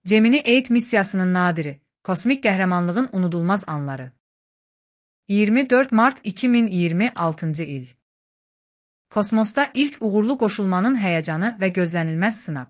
Gemini 8 missiyasının nadiri, kosmik qəhrəmanlığın unudulmaz anları. 24 Mart 2026 il. Kosmosda ilk uğurlu qoşulmanın həyəcanı və gözlənilməz sınaq.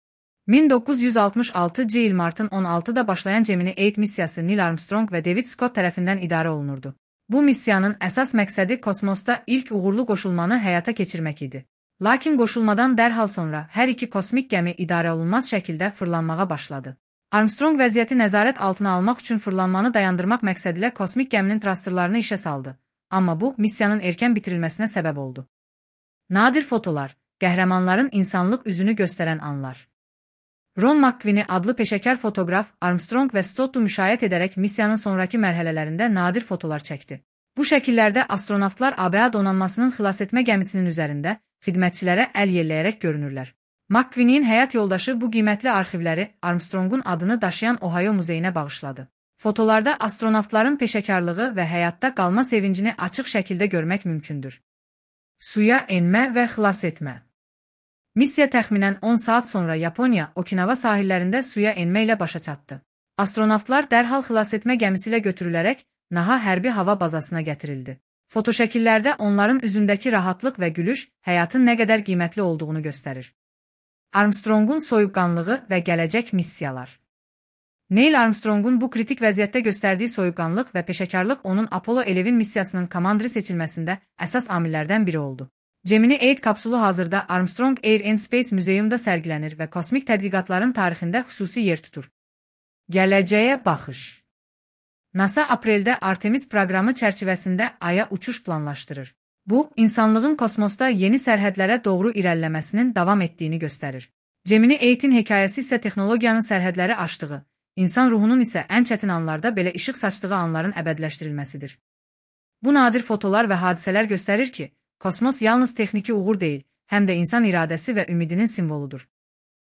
1966 il martın 16-da başlayan Gemini 8 missiyası Neil Armstrong və David Scott tərəfindən idarə olunurdu. Bu missiyanın əsas məqsədi kosmosda ilk uğurlu qoşulmanı həyata keçirmək idi. Lakin qoşulmadan dərhal sonra hər iki kosmik gəmi idarə olunmaz şəkildə fırlanmağa başladı. Armstrong vəziyyəti nəzarət altına almaq üçün fırlanmanı dayandırmaq məqsədilə kosmik gəminin thrusterlarını işə saldı. Amma bu, missiyanın erkən bitirilməsinə səbəb oldu. Nadir fotolar, qəhrəmanların insanlıq üzünü göstərən anlar. Ron McQueen adlı peşəkar fotoqraf Armstrong və Stottu müşayiət edərək missiyanın sonraki mərhələlərində nadir fotolar çəkdi. Bu şəkillərdə astronavtlar ABA donanmasının xilasetmə gəmisinin üzərində xidmətçilərə əl yelləyərək görünürlər. McQueen'in həyat yoldaşı bu qiymətli arxivləri Armstrongun adını daşıyan Ohio muzeyinə bağışladı. Fotolarda astronavtların peşəkarlığı və həyatda qalma sevincini açıq şəkildə görmək mümkündür. Suya enmə və xilas etmə. Missiya təxminən 10 saat sonra Yaponiya, Okinawa sahillərində suya enmə ilə başa çatdı. Astronavtlar dərhal xilasetmə gəmisi ilə götürülərək Naha hərbi hava bazasına gətirildi. Fotoşəkillərdə onların üzündəki rahatlıq və gülüş həyatın nə qədər qiymətli olduğunu göstərir. Armstrongun soyuqqanlığı və gələcək missiyalar. Neil Armstrongun bu kritik vəziyyətdə göstərdiyi soyuqqanlıq və peşəkarlıq onun Apollo 11 missiyasının komandiri seçilməsində əsas amillərdən biri oldu. Gemini 8 kapsulu hazırda Armstrong Air and Space Museumda sərgilənir və kosmik tədqiqatların tarixində xüsusi yer tutur. Gələcəyə baxış. NASA apreldə Artemis proqramı çərçivəsində Aya uçuş planlaşdırır. Bu, insanlığın kosmosda yeni sərhədlərə doğru irəliləməsinin davam etdiyini göstərir. Gemini 8-in hekayəsi isə texnologiyanın sərhədləri aşdığı, insan ruhunun isə ən çətin anlarda belə işıq saçdığı anların əbədiləşdirilməsidir. Bu nadir fotolar və hadisələr göstərir ki, kosmos yalnız texniki uğur deyil, həm də insan iradəsi və ümidinin simvoludur.